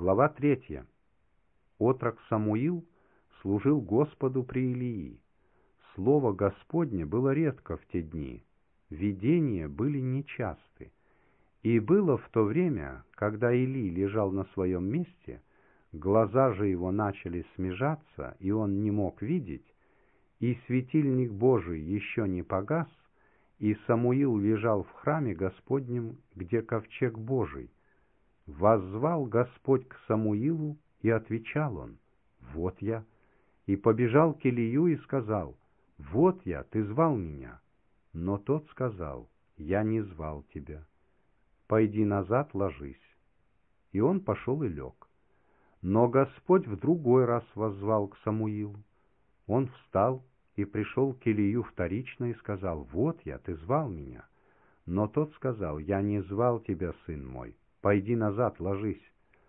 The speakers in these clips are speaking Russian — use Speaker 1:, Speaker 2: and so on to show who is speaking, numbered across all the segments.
Speaker 1: Глава 3. Отрок Самуил служил Господу при Илии. Слово Господне было редко в те дни, видения были нечасты. И было в то время, когда Илий лежал на своем месте, глаза же его начали смежаться, и он не мог видеть, и светильник Божий еще не погас, и Самуил лежал в храме Господнем, где ковчег Божий. Воззвал Господь к Самуилу, и отвечал он: «Вот я». И побежал к Илию и сказал: «Вот я, ты звал меня». Но тот сказал: «Я не звал тебя. Пойди назад, ложись». И он пошел и лег. Но Господь в другой раз воззвал к Самуилу. Он встал и пришел к Илию вторично и сказал: «Вот я, ты звал меня». Но тот сказал: «Я не звал тебя, сын мой. Пойди назад, ложись».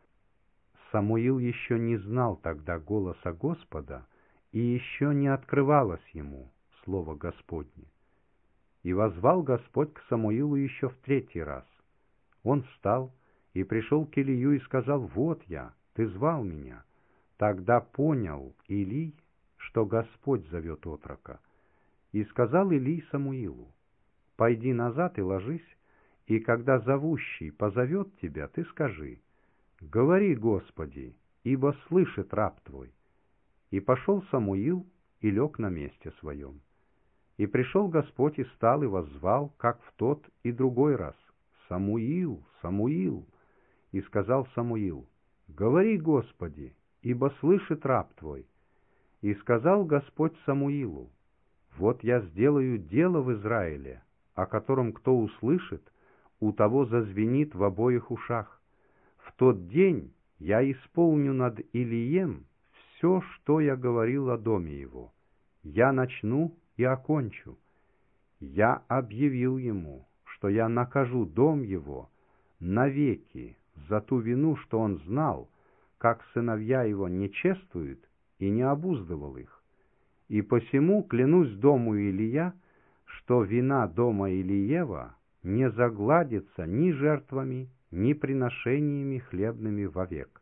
Speaker 1: Самуил еще не знал тогда голоса Господа, и еще не открывалось ему слово Господне. И воззвал Господь к Самуилу еще в третий раз. Он встал и пришел к Илию и сказал: «Вот я, ты звал меня». Тогда понял Илий, что Господь зовет отрока. И сказал Илий Самуилу: «Пойди назад и ложись, и когда зовущий позовет тебя, ты скажи: говори, Господи, ибо слышит раб твой». И пошел Самуил и лег на месте своем. И пришел Господь и стал и воззвал, как в тот и другой раз: «Самуил, Самуил». И сказал Самуил: «Говори, Господи, ибо слышит раб твой». И сказал Господь Самуилу: «Вот я сделаю дело в Израиле, о котором кто услышит, у того зазвенит в обоих ушах. В тот день я исполню над Илием все, что я говорил о доме его. Я начну и окончу. Я объявил ему, что я накажу дом его навеки за ту вину, что он знал, как сыновья его не чествуют и не обуздывал их. И посему клянусь дому Илия, что вина дома Илиева не загладится ни жертвами, ни приношениями хлебными вовек».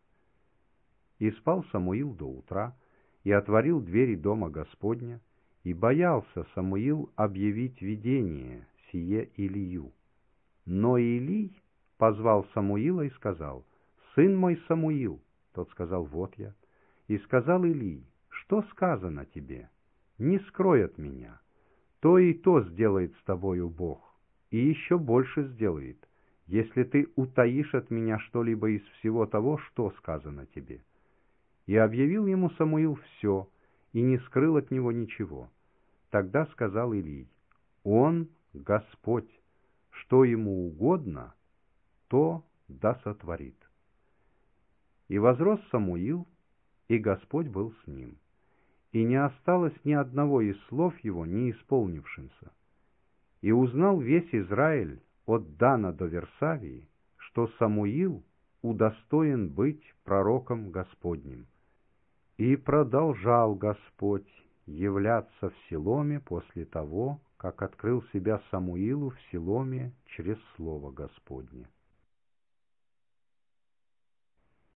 Speaker 1: И спал Самуил до утра, и отворил двери дома Господня, и боялся Самуил объявить видение сие Илию. Но Илий позвал Самуила и сказал: «Сын мой Самуил». Тот сказал: «Вот я». И сказал Илий: «Что сказано тебе? Не скрой от меня. То и то сделает с тобою Бог, и еще больше сделает, если ты утаишь от меня что-либо из всего того, что сказано тебе». И объявил ему Самуил все, и не скрыл от него ничего. Тогда сказал Илий: «Он Господь, что ему угодно, то да сотворит». И возрос Самуил, и Господь был с ним, и не осталось ни одного из слов его не исполнившимся. И узнал весь Израиль от Дана до Версавии, что Самуил удостоен быть пророком Господним. И продолжал Господь являться в Силоме после того, как открыл себя Самуилу в Силоме через слово Господне.